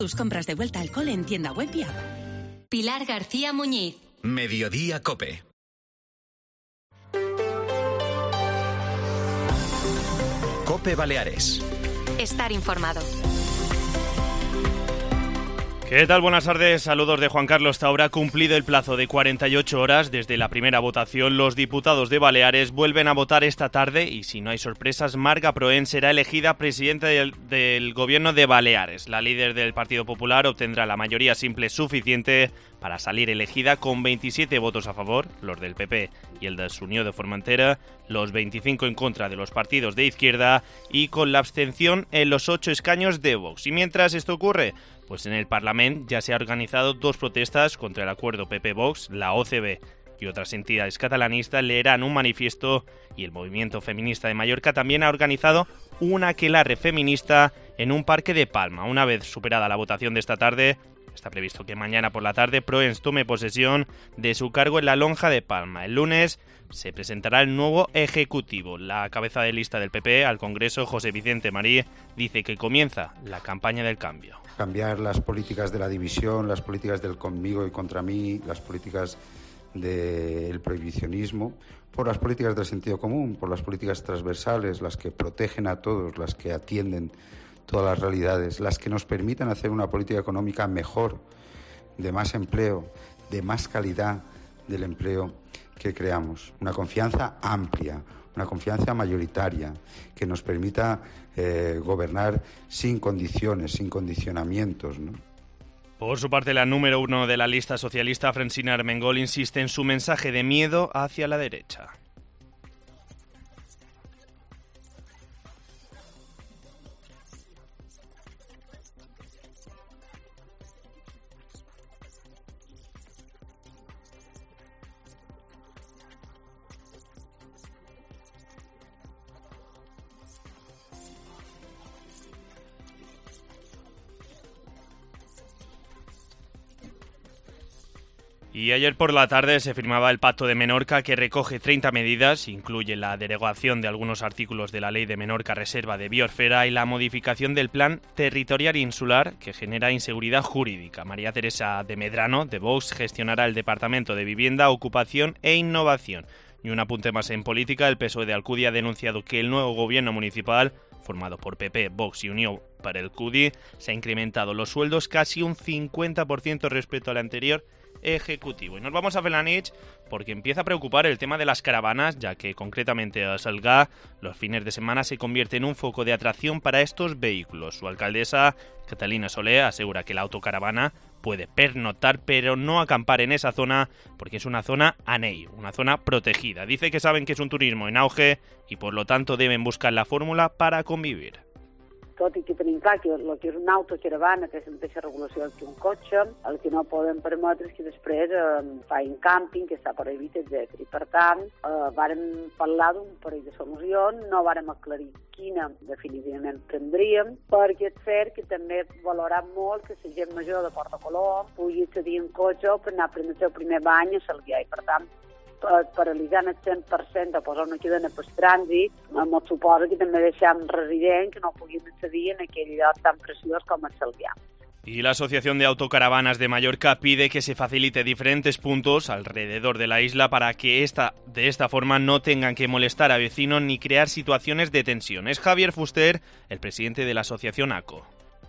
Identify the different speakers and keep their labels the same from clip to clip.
Speaker 1: Tus compras de vuelta al cole en tienda web y app.
Speaker 2: Pilar García Muñiz.
Speaker 3: Mediodía Cope. Cope Baleares.
Speaker 2: Estar informado.
Speaker 4: ¿Qué tal? Buenas tardes. Saludos de Juan Carlos Taura. Cumplido el plazo de 48 horas desde la primera votación, los diputados de Baleares vuelven a votar esta tarde y, si no hay sorpresas, Marga Proen será elegida presidenta del Gobierno de Baleares. La líder del Partido Popular obtendrá la mayoría simple suficiente para salir elegida con 27 votos a favor, los del PP y el de Unió de Formentera, los 25 en contra de los partidos de izquierda y con la abstención en los 8 escaños de Vox. Y mientras esto ocurre, pues en el Parlamento ya se han organizado dos protestas contra el acuerdo PP-Vox. La OCB y otras entidades catalanistas leerán un manifiesto y el movimiento feminista de Mallorca también ha organizado un aquelarre feminista en un parque de Palma. Una vez superada la votación de esta tarde, está previsto que mañana por la tarde Proens tome posesión de su cargo en la Lonja de Palma. El lunes se presentará el nuevo Ejecutivo. La cabeza de lista del PP al Congreso, José Vicente Marí, dice que comienza la campaña del cambio.
Speaker 5: Cambiar las políticas de la división, las políticas del conmigo y contra mí, las políticas del prohibicionismo, por las políticas del sentido común, por las políticas transversales, las que protegen a todos, las que atienden todas las realidades, las que nos permitan hacer una política económica mejor, de más empleo, de más calidad del empleo que creamos. Una confianza amplia, una confianza mayoritaria, que nos permita gobernar sin condiciones, sin condicionamientos, ¿no?
Speaker 4: Por su parte, la número 1 de la lista socialista, Francina Armengol, insiste en su mensaje de miedo hacia la derecha. Y ayer por la tarde se firmaba el Pacto de Menorca, que recoge 30 medidas, incluye la derogación de algunos artículos de la Ley de Menorca Reserva de Biosfera y la modificación del Plan Territorial Insular, que genera inseguridad jurídica. María Teresa de Medrano, de Vox, gestionará el Departamento de Vivienda, Ocupación e Innovación. Y un apunte más en política, el PSOE de Alcudia ha denunciado que el nuevo gobierno municipal, formado por PP, Vox y Unión para el CUDI, se ha incrementado los sueldos casi un 50% respecto al anterior Ejecutivo. Y nos vamos a Felanich porque empieza a preocupar el tema de las caravanas, ya que concretamente a Salgá los fines de semana se convierte en un foco de atracción para estos vehículos. Su alcaldesa, Catalina Solé, asegura que la autocaravana puede pernoctar pero no acampar en esa zona porque es una zona ANEI, una zona protegida. Dice que saben que es un turismo en auge y por lo tanto deben buscar la fórmula para convivir.
Speaker 6: Tot i que tenim clar que el que és una autocaravana té la mateixa regulació que un cotxe, el que no podem permetre és que després facin càmping, que està prohibit, etc. I per tant, vàrem parlar d'un parell de solucions, no vàrem aclarir quina definitivament prendríem, perquè és cert que també valorem molt que la gent major de Porta Colom pugui accedir en cotxe per anar a prendre el seu primer bany a Salguià. I per tant, paralitzant el 100% de posar una cadena per trànsit, ens suposa que també deixem residents que no puguin accedir en aquell lloc tan preciós com el Salguià.
Speaker 4: Y la Asociación de Autocaravanas de Mallorca pide que se facilite diferentes puntos alrededor de la isla para que de esta forma no tengan que molestar a vecinos ni crear situaciones de tensión. Es Javier Fuster, el presidente de la Asociación ACO.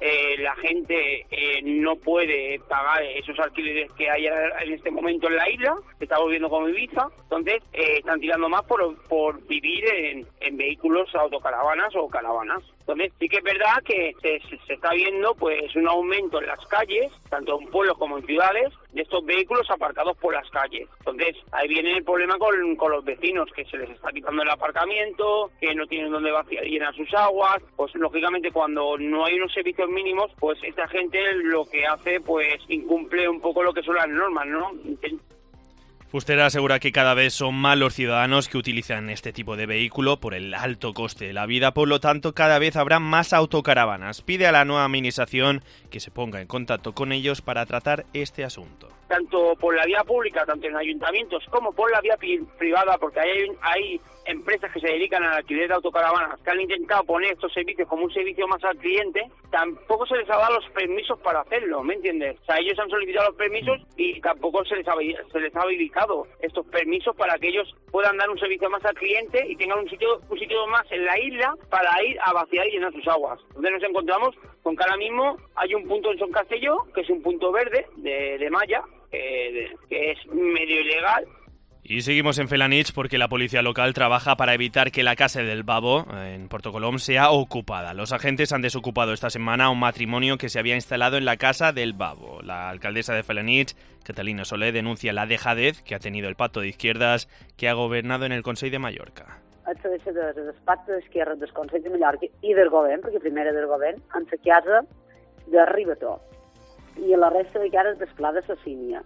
Speaker 7: La gente no puede pagar esos alquileres que hay en este momento en la isla, que está volviendo como Ibiza, entonces están tirando más por vivir en vehículos, autocaravanas o caravanas. Entonces sí que es verdad que se está viendo pues un aumento en las calles, tanto en pueblos como en ciudades, de estos vehículos aparcados por las calles. Entonces ahí viene el problema con los vecinos, que se les está quitando el aparcamiento, que no tienen dónde vaciar y llenar sus aguas. Pues lógicamente cuando no hay unos servicios mínimos, pues esta gente lo que hace pues incumple un poco lo que son las normas, ¿no?
Speaker 4: Fustera asegura que cada vez son más los ciudadanos que utilizan este tipo de vehículo por el alto coste de la vida, por lo tanto cada vez habrá más autocaravanas. Pide a la nueva administración que se ponga en contacto con ellos para tratar este asunto.
Speaker 7: Tanto por la vía pública, tanto en ayuntamientos como por la vía privada, porque hay empresas que se dedican al alquiler de autocaravanas que han intentado poner estos servicios como un servicio más al cliente, tampoco se les ha dado los permisos para hacerlo, ¿me entiendes? O sea, ellos han solicitado los permisos y tampoco se les ha habilitado estos permisos para que ellos puedan dar un servicio más al cliente y tengan un sitio más en la isla para ir a vaciar y llenar sus aguas. Entonces nos encontramos con que ahora mismo hay un punto en Son Castelló, que es un punto verde de malla, que es medio ilegal.
Speaker 4: Y seguimos en Felanitx porque la policía local trabaja para evitar que la casa del Babo, en Porto Colom, sea ocupada. Los agentes han desocupado esta semana un matrimonio que se había instalado en la casa del Babo. La alcaldesa de Felanitx, Catalina Soler, denuncia la dejadez que ha tenido el pacto de izquierdas que ha gobernado en el Consell de Mallorca.
Speaker 6: El pacte d'esquerres del Consell de Mallorca i del govern, perquè primer era del govern, en la casa d'arriba tot. I la resta de cases del pla de la Sínia.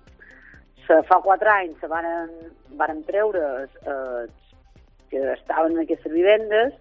Speaker 6: Fa 4 anys se varen treure que estaven en aquestes vivendes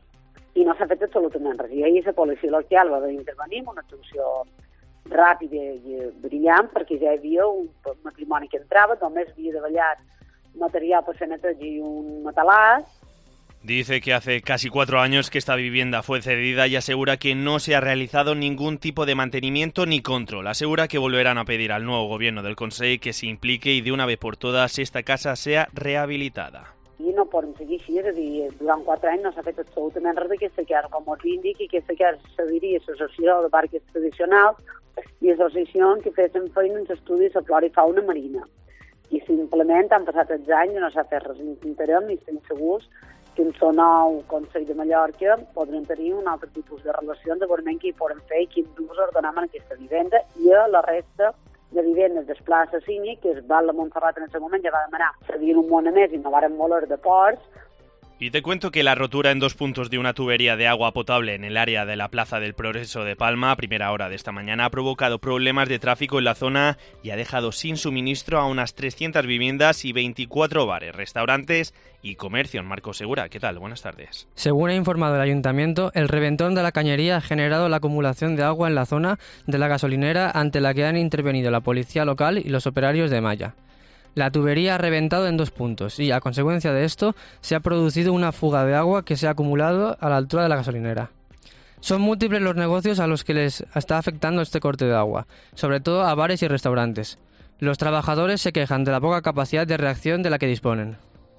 Speaker 6: i no s'ha fet absolutament res. I ahir la policia local va intervenir amb una actuació ràpida i brillant perquè ja hi havia un matrimoni que entrava, només havia de ballar material per fer neteja i un matalàs.
Speaker 4: Dice que hace casi 4 años que esta vivienda fue cedida y asegura que no se ha realizado ningún tipo de mantenimiento ni control. Asegura que volverán a pedir al nuevo gobierno del Consell que se implique y de una vez por todas esta casa sea rehabilitada.
Speaker 6: I no podem seguir així, és a dir, durant 4 anys no s'ha fet absolutament res d'aquesta casa, com us indiqui, aquesta casa cediria a l'associació de parcs tradicionals i associacions que fessin feina en l'estudi de la flora i fauna marina. I simplement han passat els anys i no s'ha fet res. Intentarem i estem segurs que en el nou Consell de Mallorca podrem tenir un altre tipus de relacions de veure què hi podem fer i quin ús ordenem en aquesta vivenda i a la resta de vivendes del Pla de Sínia, que es va a la Montserrat en aquest moment, ja va demanar cedir un món a més i no varen voler de ports.
Speaker 4: Y te cuento que la rotura en 2 puntos de una tubería de agua potable en el área de la Plaza del Progreso de Palma a primera hora de esta mañana ha provocado problemas de tráfico en la zona y ha dejado sin suministro a unas 300 viviendas y 24 bares, restaurantes y comercio. Marcos Segura, ¿qué tal? Buenas tardes.
Speaker 8: Según ha informado el ayuntamiento, el reventón de la cañería ha generado la acumulación de agua en la zona de la gasolinera ante la que han intervenido la policía local y los operarios de malla. La tubería ha reventado en 2 puntos y, a consecuencia de esto, se ha producido una fuga de agua que se ha acumulado a la altura de la gasolinera. Son múltiples los negocios a los que les está afectando este corte de agua, sobre todo a bares y restaurantes. Los trabajadores se quejan de la poca capacidad de reacción de la que disponen.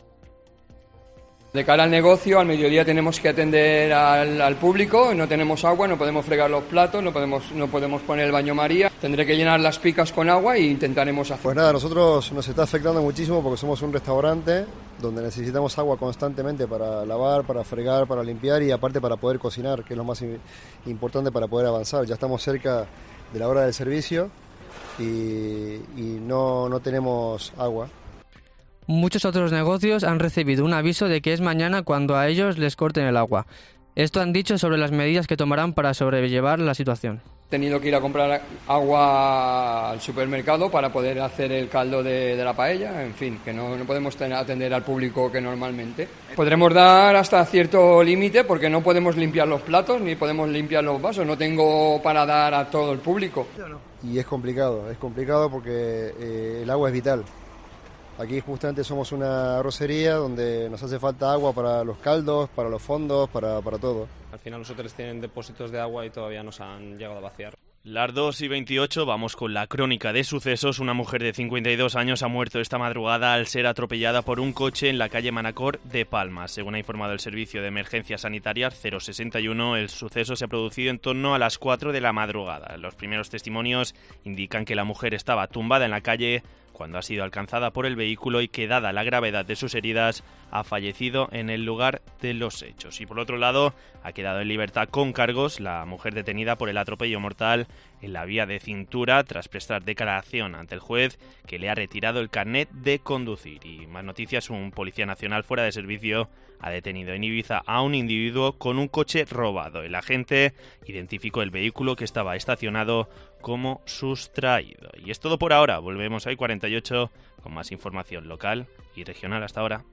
Speaker 9: De cara al negocio, al mediodía tenemos que atender al público, no tenemos agua, no podemos fregar los platos, no podemos poner el baño María, tendré que llenar las picas con agua e intentaremos hacer.
Speaker 10: Pues nada, a nosotros nos está afectando muchísimo porque somos un restaurante donde necesitamos agua constantemente para lavar, para fregar, para limpiar y aparte para poder cocinar, que es lo más importante para poder avanzar. Ya estamos cerca de la hora del servicio y no tenemos agua.
Speaker 8: Muchos otros negocios han recibido un aviso de que es mañana cuando a ellos les corten el agua. Esto han dicho sobre las medidas que tomarán para sobrellevar la situación.
Speaker 9: He tenido que ir a comprar agua al supermercado para poder hacer el caldo de la paella, en fin, que no podemos atender al público que normalmente. Podremos dar hasta cierto límite porque no podemos limpiar los platos ni podemos limpiar los vasos, no tengo para dar a todo el público.
Speaker 10: Y es complicado porque el agua es vital. Aquí justamente somos una arrocería donde nos hace falta agua para los caldos, para los fondos, para todo.
Speaker 11: Al final los hoteles tienen depósitos de agua y todavía nos han llegado a vaciar.
Speaker 4: Las 2:28, vamos con la crónica de sucesos. Una mujer de 52 años ha muerto esta madrugada al ser atropellada por un coche en la calle Manacor de Palma. Según ha informado el Servicio de Emergencias Sanitarias 061, el suceso se ha producido en torno a las 4 de la madrugada. Los primeros testimonios indican que la mujer estaba tumbada en la calle cuando ha sido alcanzada por el vehículo y que, dada la gravedad de sus heridas, ha fallecido en el lugar de los hechos. Y por otro lado, ha quedado en libertad con cargos la mujer detenida por el atropello mortal en la vía de Cintura tras prestar declaración ante el juez que le ha retirado el carnet de conducir. Y más noticias, un policía nacional fuera de servicio ha detenido en Ibiza a un individuo con un coche robado. El agente identificó el vehículo que estaba estacionado como sustraído. Y es todo por ahora. Volvemos hoy 48 con más información local y regional. Hasta ahora.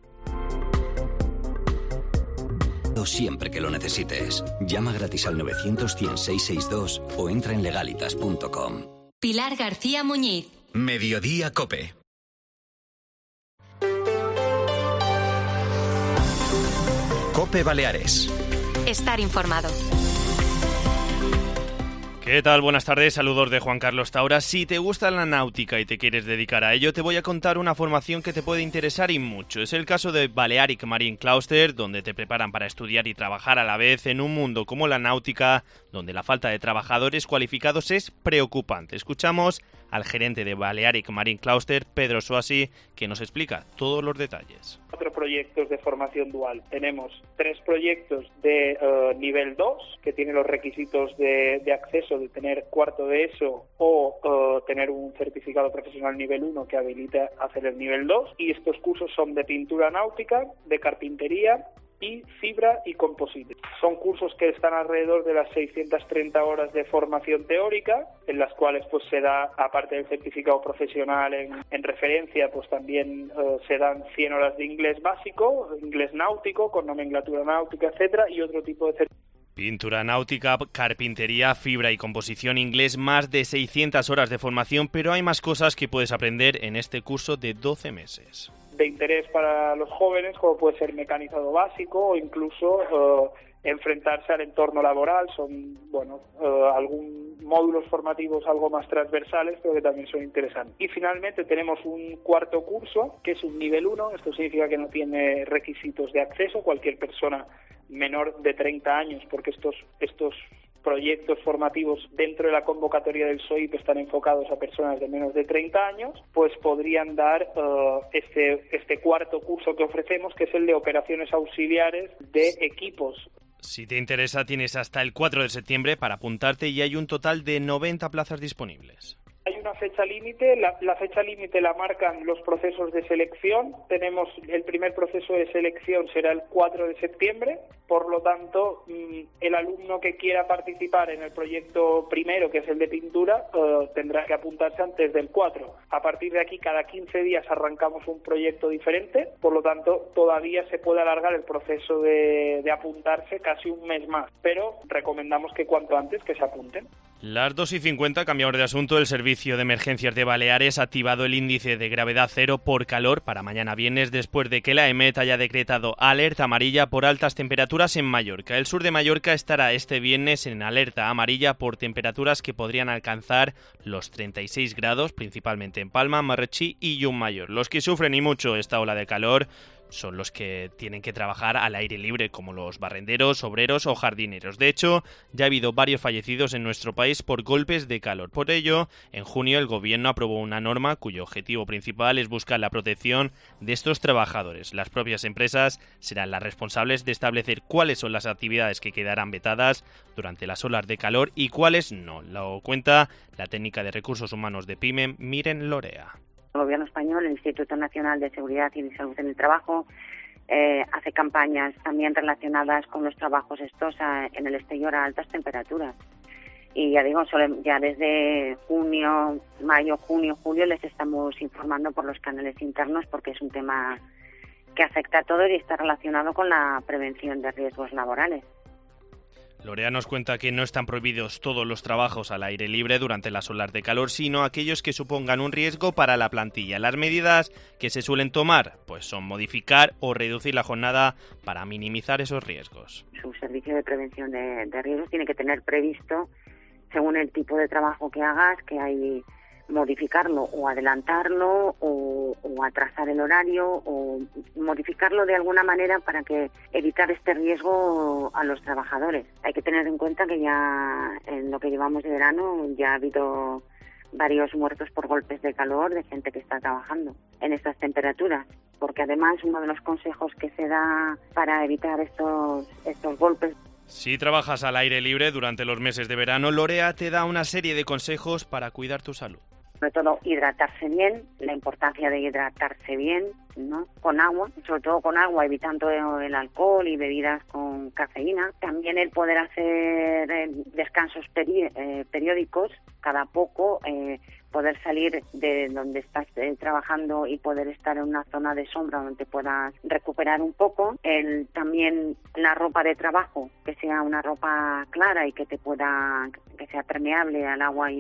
Speaker 12: Siempre que lo necesites. Llama gratis al 900-100-662 o entra en legalitas.com.
Speaker 2: Pilar García Muñiz.
Speaker 3: Mediodía COPE. COPE Baleares.
Speaker 2: Estar informado.
Speaker 4: ¿Qué tal? Buenas tardes, saludos de Juan Carlos Taura. Si te gusta la náutica y te quieres dedicar a ello, te voy a contar una formación que te puede interesar y mucho. Es el caso de Balearic Marine Cluster, donde te preparan para estudiar y trabajar a la vez en un mundo como la náutica, donde la falta de trabajadores cualificados es preocupante. Escuchamos al gerente de Balearic Marine Cluster, Pedro Suasi, que nos explica todos los detalles.
Speaker 13: 4 proyectos de formación dual. Tenemos 3 proyectos de nivel 2, que tienen los requisitos de acceso de tener cuarto de ESO o tener un certificado profesional nivel 1 que habilita hacer el nivel 2. Y estos cursos son de pintura náutica, de carpintería y fibra y composite. Son cursos que están alrededor de las 630 horas de formación teórica, en las cuales pues se da, aparte del certificado profesional en referencia, pues también se dan 100 horas de inglés básico, inglés náutico, con nomenclatura náutica, etcétera, y otro tipo de certificados.
Speaker 4: Pintura náutica, carpintería, fibra y composición, inglés, más de 600 horas de formación, pero hay más cosas que puedes aprender en este curso de 12 meses.
Speaker 13: De interés para los jóvenes, como puede ser mecanizado básico o incluso enfrentarse al entorno laboral. Son, algún módulos formativos algo más transversales, pero que también son interesantes. Y finalmente tenemos un cuarto curso, que es un nivel 1. Esto significa que no tiene requisitos de acceso, cualquier persona menor de 30 años, porque estos proyectos formativos dentro de la convocatoria del SOIP están enfocados a personas de menos de 30 años, pues podrían dar este cuarto curso que ofrecemos, que es el de operaciones auxiliares de equipos.
Speaker 4: Si te interesa, tienes hasta el 4 de septiembre para apuntarte y hay un total de 90 plazas disponibles.
Speaker 13: Hay una fecha límite, la fecha límite la marcan los procesos de selección. Tenemos el primer proceso de selección será el 4 de septiembre, por lo tanto, el alumno que quiera participar en el proyecto primero, que es el de pintura, tendrá que apuntarse antes del 4. A partir de aquí, cada 15 días arrancamos un proyecto diferente, por lo tanto, todavía se puede alargar el proceso de apuntarse casi un mes más, pero recomendamos que cuanto antes que se apunten.
Speaker 4: Las 2:50, cambiamos de asunto. El Servicio de Emergencias de Baleares ha activado el índice de gravedad 0 por calor para mañana viernes, después de que la EMET haya decretado alerta amarilla por altas temperaturas en Mallorca. El sur de Mallorca estará este viernes en alerta amarilla por temperaturas que podrían alcanzar los 36 grados, principalmente en Palma, Marratxí y Llummayor. Los que sufren y mucho esta ola de calor son los que tienen que trabajar al aire libre, como los barrenderos, obreros o jardineros. De hecho, ya ha habido varios fallecidos en nuestro país por golpes de calor. Por ello, en junio el gobierno aprobó una norma cuyo objetivo principal es buscar la protección de estos trabajadores. Las propias empresas serán las responsables de establecer cuáles son las actividades que quedarán vetadas durante las olas de calor y cuáles no. Lo cuenta la técnica de recursos humanos de PYME, Miren Lorea.
Speaker 14: El Gobierno español, el Instituto Nacional de Seguridad y Salud en el Trabajo, hace campañas también relacionadas con los trabajos estos en el exterior a altas temperaturas. Y ya digo, ya desde mayo, junio, julio les estamos informando por los canales internos, porque es un tema que afecta a todos y está relacionado con la prevención de riesgos laborales.
Speaker 4: Lorea nos cuenta que no están prohibidos todos los trabajos al aire libre durante las olas de calor, sino aquellos que supongan un riesgo para la plantilla. Las medidas que se suelen tomar pues son modificar o reducir la jornada para minimizar esos riesgos.
Speaker 14: Su servicio de prevención de riesgos tiene que tener previsto, según el tipo de trabajo que hagas, que hay modificarlo o adelantarlo o atrasar el horario o modificarlo de alguna manera para que evitar este riesgo a los trabajadores. Hay que tener en cuenta que ya en lo que llevamos de verano ya ha habido varios muertos por golpes de calor de gente que está trabajando en estas temperaturas, porque además uno de los consejos que se da para evitar estos golpes.
Speaker 4: Si trabajas al aire libre durante los meses de verano, Lorea te da una serie de consejos para cuidar tu salud.
Speaker 14: Sobre todo hidratarse bien, la importancia de hidratarse bien, ¿no? Con agua, sobre todo con agua, evitando el alcohol y bebidas con cafeína. También el poder hacer descansos periódicos, cada poco, poder salir de donde estás trabajando y poder estar en una zona de sombra donde te puedas recuperar un poco. También la ropa de trabajo, que sea una ropa clara y que sea permeable al agua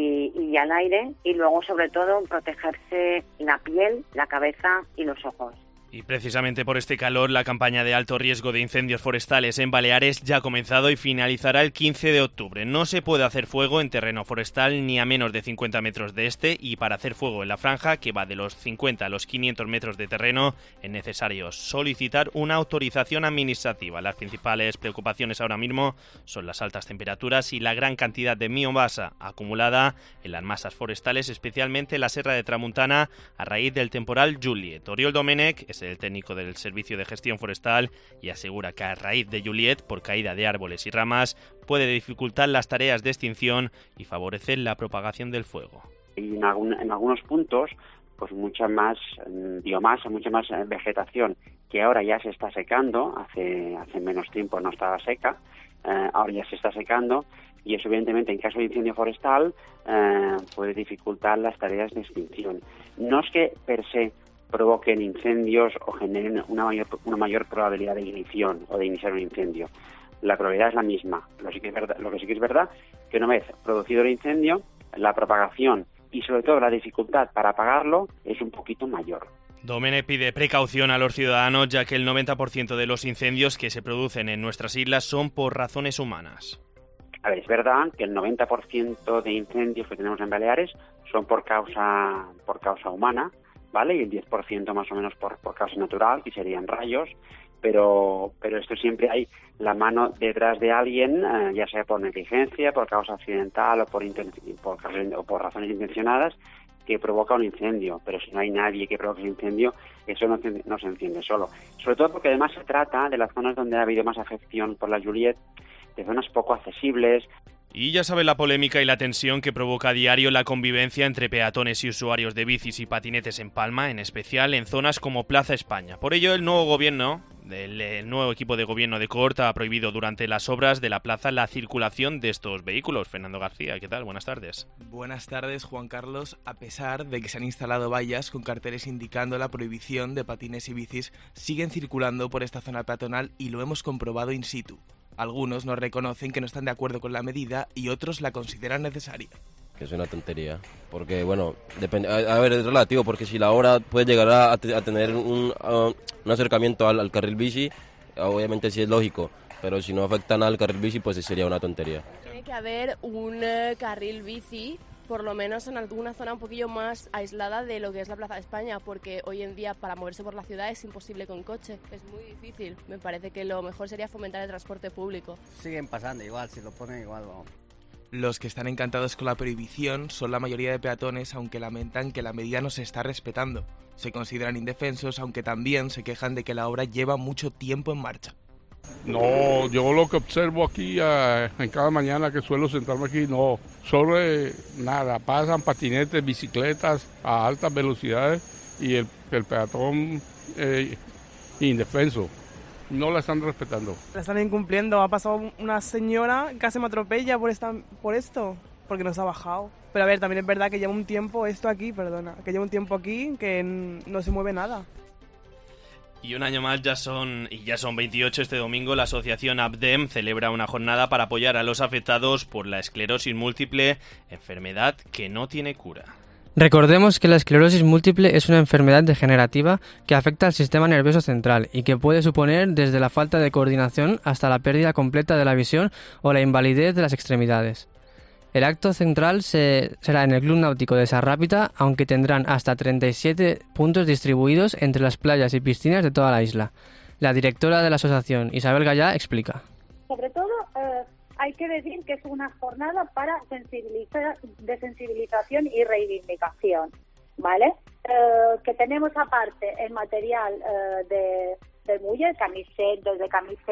Speaker 14: y al aire. Y luego, sobre todo, protegerse la piel, la cabeza y los ojos.
Speaker 4: Y precisamente por este calor, la campaña de alto riesgo de incendios forestales en Baleares ya ha comenzado y finalizará el 15 de octubre. No se puede hacer fuego en terreno forestal ni a menos de 50 metros de este, y para hacer fuego en la franja, que va de los 50 a los 500 metros de terreno, es necesario solicitar una autorización administrativa. Las principales preocupaciones ahora mismo son las altas temperaturas y la gran cantidad de biomasa acumulada en las masas forestales, especialmente en la Serra de Tramuntana, a raíz del temporal Juliet. Oriol Domènech es el técnico del Servicio de Gestión Forestal y asegura que a raíz de Juliet, por caída de árboles y ramas, puede dificultar las tareas de extinción y favorecer la propagación del fuego.
Speaker 15: Y en algunos puntos, pues mucha más biomasa, mucha más vegetación, que ahora ya se está secando, hace menos tiempo no estaba seca, ahora ya se está secando, y eso evidentemente en caso de incendio forestal puede dificultar las tareas de extinción. No es que per se provoquen incendios o generen una mayor probabilidad de ignición o de iniciar un incendio. La probabilidad es la misma. Lo que sí que es verdad que una vez producido el incendio, la propagación y sobre todo la dificultad para apagarlo es un poquito mayor.
Speaker 4: Domènech pide precaución a los ciudadanos, ya que el 90% de los incendios que se producen en nuestras islas son por razones humanas.
Speaker 15: A ver, es verdad que el 90% de incendios que tenemos en Baleares son por causa humana, ¿vale? Y el 10% más o menos por causa natural, que serían rayos, pero esto siempre hay la mano detrás de alguien, ya sea por negligencia, por causa accidental o por razones intencionadas, que provoca un incendio. Pero si no hay nadie que provoque un incendio, eso no se enciende solo. Sobre todo porque además se trata de las zonas donde ha habido más afección por la Juliet, de zonas poco accesibles.
Speaker 4: Y ya sabe la polémica y la tensión que provoca a diario la convivencia entre peatones y usuarios de bicis y patinetes en Palma, en especial en zonas como Plaza España. Por ello, el nuevo equipo de gobierno de Cort ha prohibido durante las obras de la plaza la circulación de estos vehículos. Fernando García, ¿qué tal? Buenas tardes.
Speaker 16: Buenas tardes, Juan Carlos. A pesar de que se han instalado vallas con carteles indicando la prohibición de patines y bicis, siguen circulando por esta zona peatonal y lo hemos comprobado in situ. Algunos nos reconocen que no están de acuerdo con la medida y otros la consideran necesaria.
Speaker 17: Que es una tontería, porque bueno, depende, a ver, es relativo, porque si la obra puede llegar a tener un acercamiento al carril bici, obviamente sí es lógico, pero si no afecta nada al carril bici, pues sería una tontería.
Speaker 18: Tiene que haber un carril bici, por lo menos en alguna zona un poquillo más aislada de lo que es la Plaza de España, porque hoy en día para moverse por la ciudad es imposible con coche, es muy difícil. Me parece que lo mejor sería fomentar el transporte público.
Speaker 19: Siguen pasando igual, si lo ponen igual, vamos.
Speaker 16: Los que están encantados con la prohibición son la mayoría de peatones, aunque lamentan que la medida no se está respetando. Se consideran indefensos, aunque también se quejan de que la obra lleva mucho tiempo en marcha.
Speaker 20: No, yo lo que observo aquí en cada mañana que suelo sentarme aquí, no, sobre nada, pasan patinetes, bicicletas a altas velocidades y el peatón indefenso. No la están respetando.
Speaker 21: La están incumpliendo. Ha pasado una señora, casi me atropella por esto, porque no se ha bajado. Pero a ver, también es verdad que lleva un tiempo que lleva un tiempo aquí que no se mueve nada.
Speaker 4: Y un año más ya son 28 este domingo, la asociación ABDEM celebra una jornada para apoyar a los afectados por la esclerosis múltiple, enfermedad que no tiene cura.
Speaker 8: Recordemos que la esclerosis múltiple es una enfermedad degenerativa que afecta al sistema nervioso central y que puede suponer desde la falta de coordinación hasta la pérdida completa de la visión o la invalidez de las extremidades. El acto central será en el Club Náutico de Sarrápita, aunque tendrán hasta 37 puntos distribuidos entre las playas y piscinas de toda la isla. La directora de la asociación, Isabel Gallá, explica.
Speaker 22: Sobre todo, hay que decir que es una jornada para de sensibilización y reivindicación, ¿vale? Que tenemos aparte el material de muller, camisetas,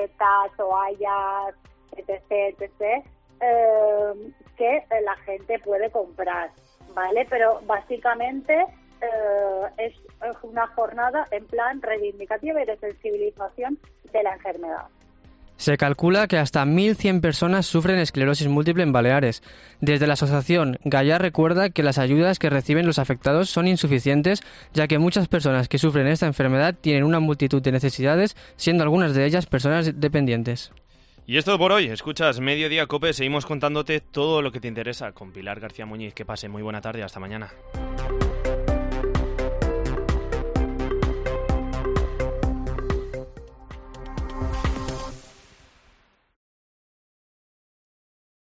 Speaker 22: toallas, etc., que la gente puede comprar, ¿vale? Pero básicamente es una jornada en plan reivindicativa y de sensibilización de la enfermedad.
Speaker 8: Se calcula que hasta 1.100 personas sufren esclerosis múltiple en Baleares. Desde la asociación, Gallá recuerda que las ayudas que reciben los afectados son insuficientes, ya que muchas personas que sufren esta enfermedad tienen una multitud de necesidades, siendo algunas de ellas personas dependientes.
Speaker 4: Y es todo por hoy. Escuchas Mediodía Cope. Seguimos contándote todo lo que te interesa con Pilar García Muñiz. Que pase muy buena tarde. Hasta mañana.